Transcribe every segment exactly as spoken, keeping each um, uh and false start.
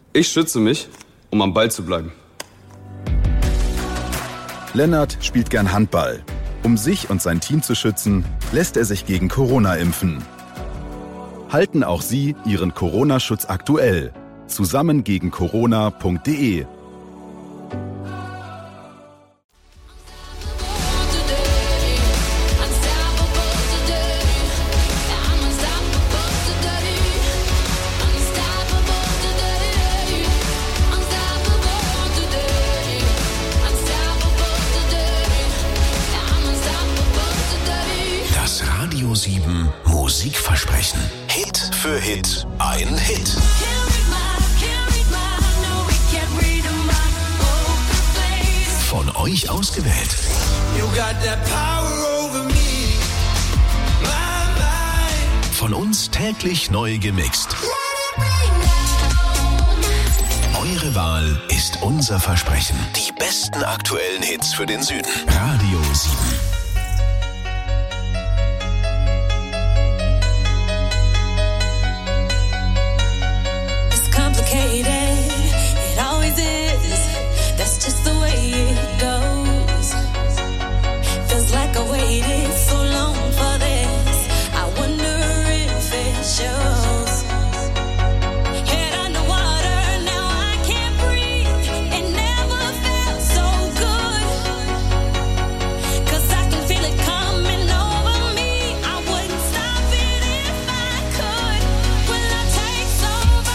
Ich schütze mich, um am Ball zu bleiben. Lennart spielt gern Handball. Um sich und sein Team zu schützen, lässt er sich gegen Corona impfen. Halten auch Sie Ihren Corona-Schutz aktuell. Zusammen gegen Corona punkt de. Das Radio sieben Musikversprechen. Hit für Hit, ein Hit. Von euch ausgewählt. Von uns täglich neu gemixt. Eure Wahl ist unser Versprechen. Die besten aktuellen Hits für den Süden. Radio sieben. It always is. That's just the way it goes. Feels like I waited so long for this. I wonder if it shows. Head underwater, now I can't breathe. It never felt so good. 'Cause I can feel it coming over me. I wouldn't stop it if I could. Will I take over?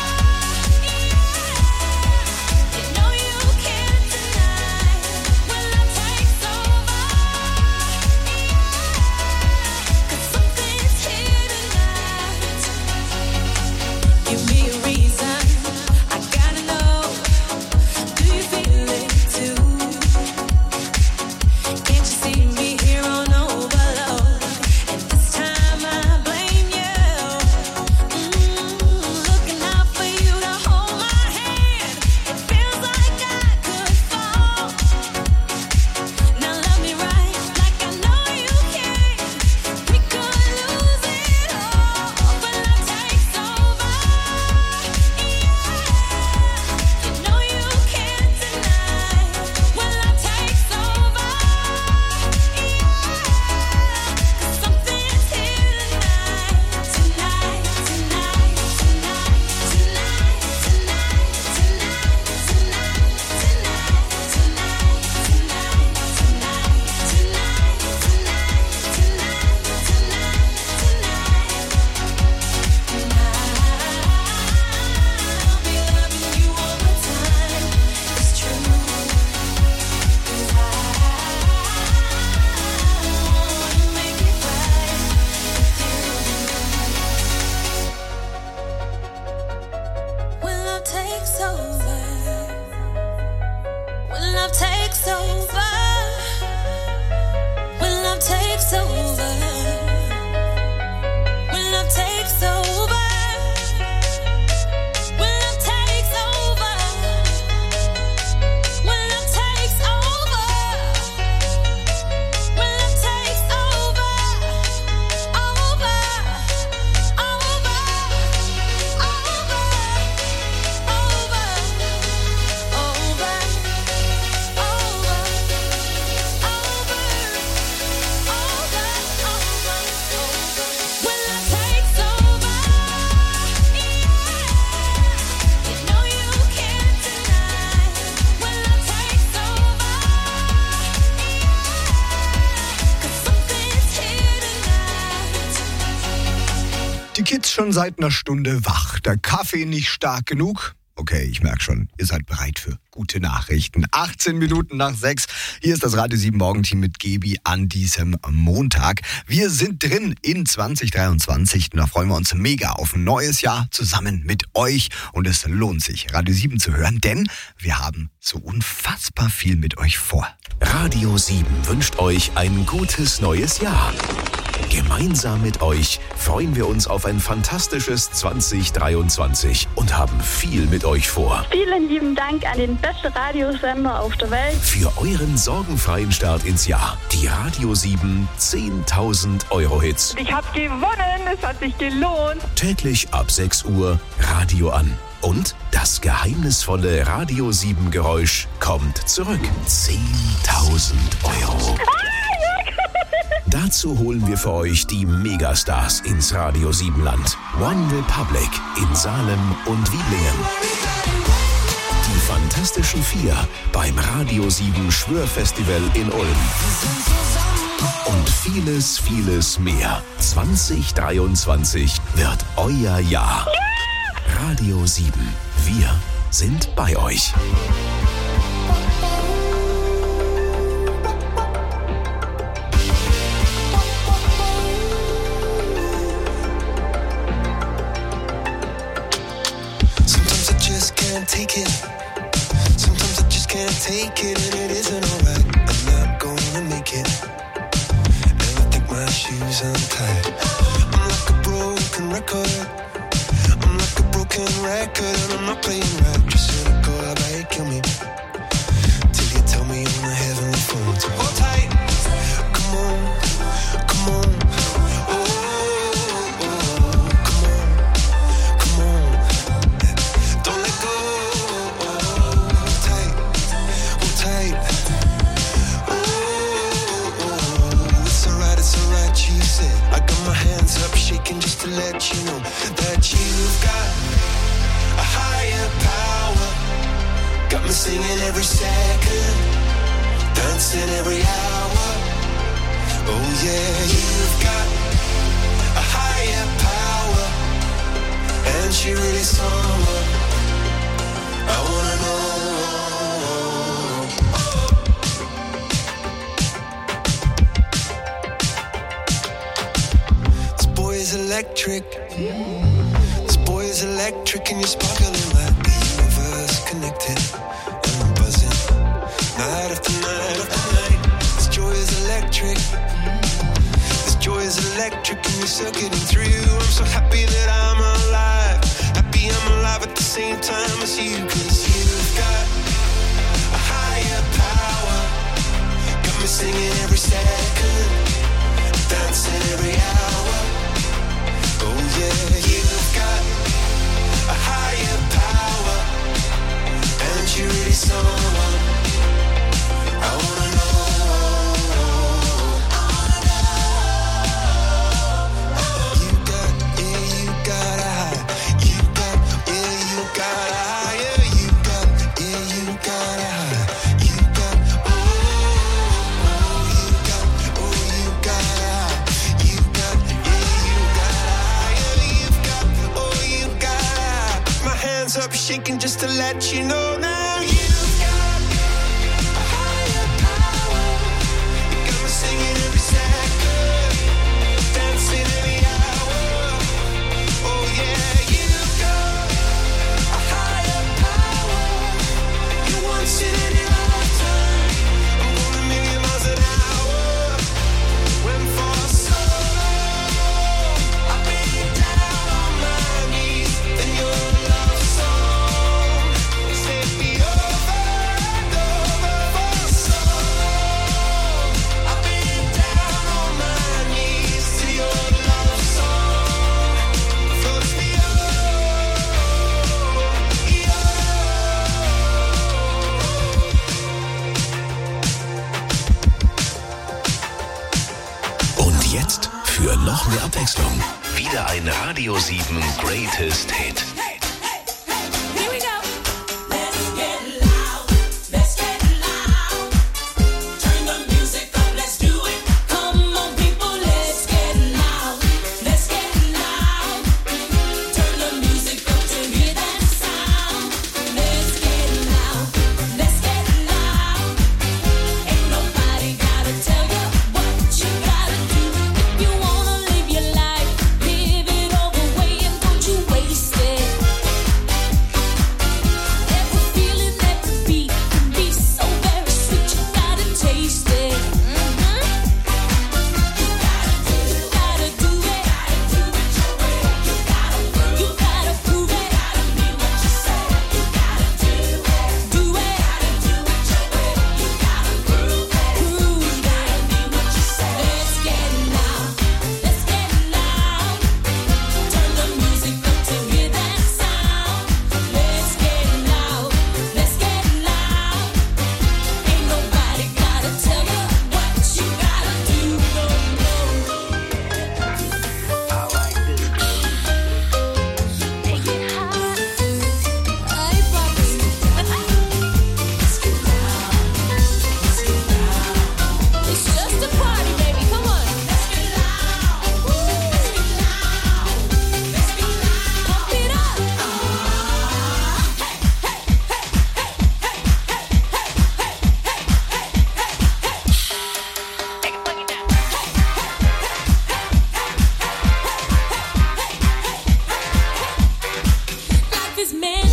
Die Kids schon seit einer Stunde wach. Der Kaffee nicht stark genug? Okay, ich merke schon, ihr seid bereit für gute Nachrichten. achtzehn Minuten nach sechs. Hier ist das Radio sieben Morgenteam mit Gebi an diesem Montag. Wir sind drin in zwanzig dreiundzwanzig und da freuen wir uns mega auf ein neues Jahr zusammen mit euch. Und es lohnt sich, Radio sieben zu hören, denn wir haben so unfassbar viel mit euch vor. Radio sieben wünscht euch ein gutes neues Jahr. Gemeinsam mit euch freuen wir uns auf ein fantastisches zwanzig dreiundzwanzig und haben viel mit euch vor. Vielen lieben Dank an den besten Radiosender auf der Welt. Für euren sorgenfreien Start ins Jahr. Die Radio sieben zehntausend Euro Hits. Ich habe gewonnen, es hat sich gelohnt. Täglich ab sechs Uhr Radio an. Und das geheimnisvolle Radio sieben Geräusch kommt zurück. zehntausend Euro. Dazu holen wir für euch die Megastars ins Radio sieben Land. One Republic in Salem und Wiedlingen. Die Fantastischen Vier beim Radio sieben Schwörfestival in Ulm. Und vieles, vieles mehr. zwanzig dreiundzwanzig wird euer Jahr. Radio sieben. Wir sind bei euch. Take it. Sometimes I just can't take it, and it isn't alright. I'm not gonna make it. Never think my shoes untied. I'm like a broken record. I'm like a broken record, and I'm not playing right. Just cynical, how about you kill me? Till you tell me on the heavenly phone to hold tight. Come on, come on. Just to let you know that you've got a higher power. Got me singing every second, dancing every hour. Oh yeah, you've got a higher power, and she really someone I wanna know. Electric, this boy is electric, and you're sparkling like the universe connected. And I'm buzzing, night after night after night. This joy is electric, this joy is electric, and you're circuiting through. I'm so happy that I'm alive, happy I'm alive at the same time as you. Cause you've got a higher power, got me singing every second, dancing every hour. Oh yeah, you've got a higher power, and you're really someone I wanna know. I wanna know. You got, yeah, you got a high. You got, yeah, you got a higher. You got, yeah, you got a high. You got, oh, oh, you got, oh, you got a high. You got, yeah, you got a hands up shaking just to let you know now you've got a higher power. You got me singing every second, dancing every hour. Oh yeah, you've got a higher power. You once in any lifetime. I'm going a million miles an hour. When for so long I've been down on my knees in your love song. Set me over and over for so long. I've been down on my knees to your love song. Floats me Und jetzt für noch mehr Abwechslung wieder ein Radio sieben Greatest Hit. Here we go. Let's get loud. Let's get loud. Turn the music up. Let's do it. Come on, people. Let's get loud. Let's get loud. Turn the music up to hear that sound. Let's get loud. Let's get loud. Ain't nobody gotta tell you what you gotta do. If you wanna live your life, live it all the way and don't you waste it.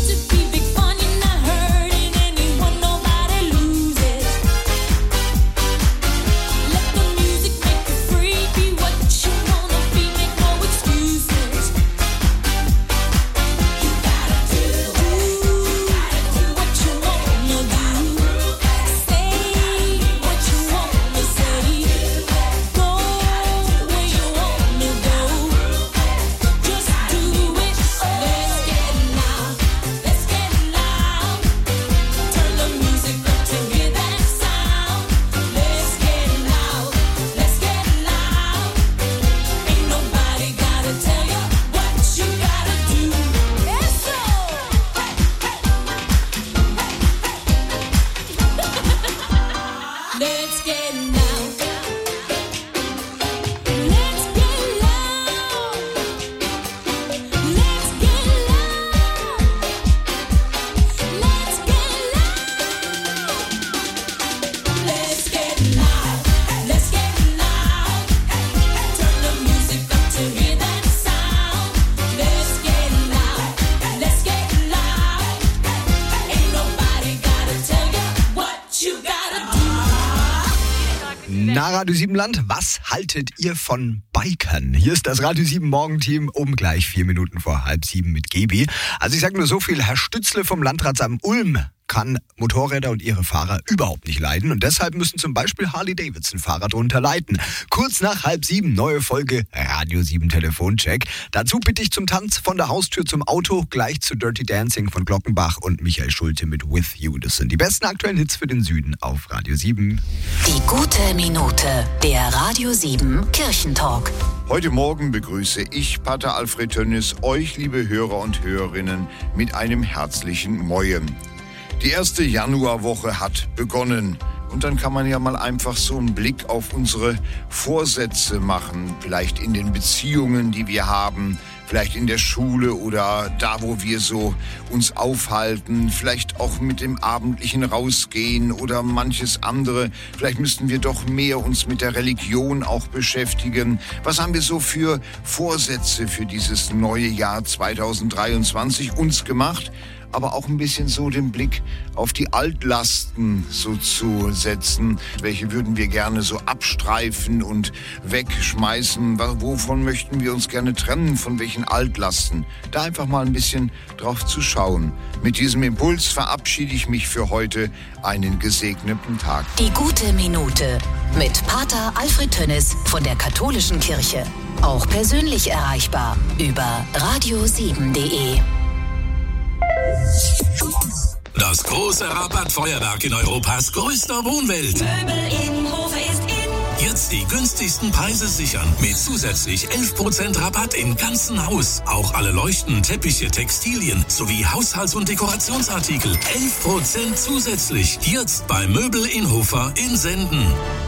Na, Radio sieben Land, was haltet ihr von Bikern? Hier ist das Radio sieben Morgenteam um gleich vier Minuten vor halb sieben mit Gebi. Also ich sage nur so viel, Herr Stützle vom Landratsamt Ulm kann Motorräder und ihre Fahrer überhaupt nicht leiden. Und deshalb müssen zum Beispiel Harley-Davidson-Fahrer drunter leiden. Kurz nach halb sieben, neue Folge Radio sieben Telefoncheck. Dazu bitte ich zum Tanz von der Haustür zum Auto, gleich zu Dirty Dancing von Glockenbach und Michael Schulte mit With You. Das sind die besten aktuellen Hits für den Süden auf Radio sieben. Die gute Minute, der Radio sieben Kirchentalk. Heute Morgen begrüße ich, Pater Alfred Tönnis, euch, liebe Hörer und Hörerinnen, mit einem herzlichen Moin. Die erste Januarwoche hat begonnen. Und dann kann man ja mal einfach so einen Blick auf unsere Vorsätze machen. Vielleicht in den Beziehungen, die wir haben. Vielleicht in der Schule oder da, wo wir so uns aufhalten. Vielleicht auch mit dem abendlichen Rausgehen oder manches andere. Vielleicht müssten wir doch mehr uns mit der Religion auch beschäftigen. Was haben wir so für Vorsätze für dieses neue Jahr zwanzig dreiundzwanzig uns gemacht? Aber auch ein bisschen so den Blick auf die Altlasten so zu setzen. Welche würden wir gerne so abstreifen und wegschmeißen? Wovon möchten wir uns gerne trennen? Von welchen Altlasten? Da einfach mal ein bisschen drauf zu schauen. Mit diesem Impuls verabschiede ich mich für heute. Einen gesegneten Tag. Die gute Minute mit Pater Alfred Tönnis von der Katholischen Kirche. Auch persönlich erreichbar über radio sieben punkt de. Das große Rabattfeuerwerk in Europas größter Wohnwelt. Möbel in Hofe ist in. Jetzt die günstigsten Preise sichern. Mit zusätzlich elf Prozent Rabatt im ganzen Haus. Auch alle Leuchten, Teppiche, Textilien sowie Haushalts- und Dekorationsartikel. elf Prozent zusätzlich. Jetzt bei Möbel in Hofer in Senden.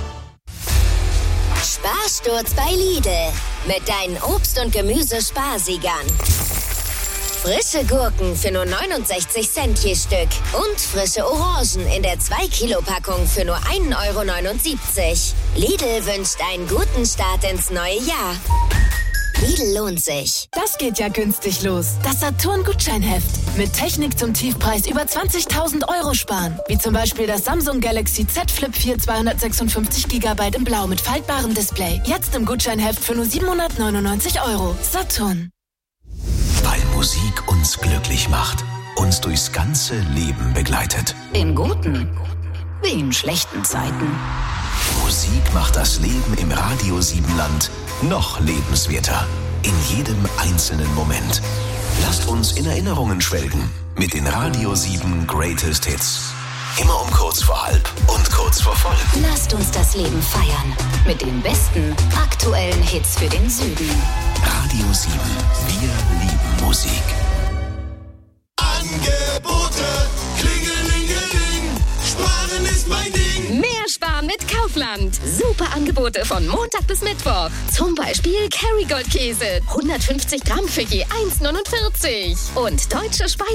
Sparsturz bei Lidl. Mit deinen Obst- und Gemüsesparsiegern. Frische Gurken für nur neunundsechzig Cent je Stück. Und frische Orangen in der zwei Kilo Packung für nur ein Euro neunundsiebzig. Lidl wünscht einen guten Start ins neue Jahr. Lidl lohnt sich. Das geht ja günstig los. Das Saturn-Gutscheinheft. Mit Technik zum Tiefpreis über zwanzigtausend Euro sparen. Wie zum Beispiel das Samsung Galaxy Z Flip vier zweihundertsechsundfünfzig Gigabyte in Blau mit faltbarem Display. Jetzt im Gutscheinheft für nur siebenhundertneunundneunzig Euro. Saturn. Weil Musik uns glücklich macht, uns durchs ganze Leben begleitet. In guten wie in schlechten Zeiten. Musik macht das Leben im Radio sieben Land noch lebenswerter. In jedem einzelnen Moment. Lasst uns in Erinnerungen schwelgen mit den Radio sieben Greatest Hits. Immer um kurz vor halb und kurz vor voll. Lasst uns das Leben feiern mit den besten aktuellen Hits für den Süden. Radio sieben. Wir lieben Musik. Angebote, klingelingeling, sparen ist mein Ding. Mehr sparen mit Kaufland. Super Angebote von Montag bis Mittwoch. Zum Beispiel Kerrygold Käse, hundertfünfzig Gramm für je eins Euro neunundvierzig. Und deutsche Speise.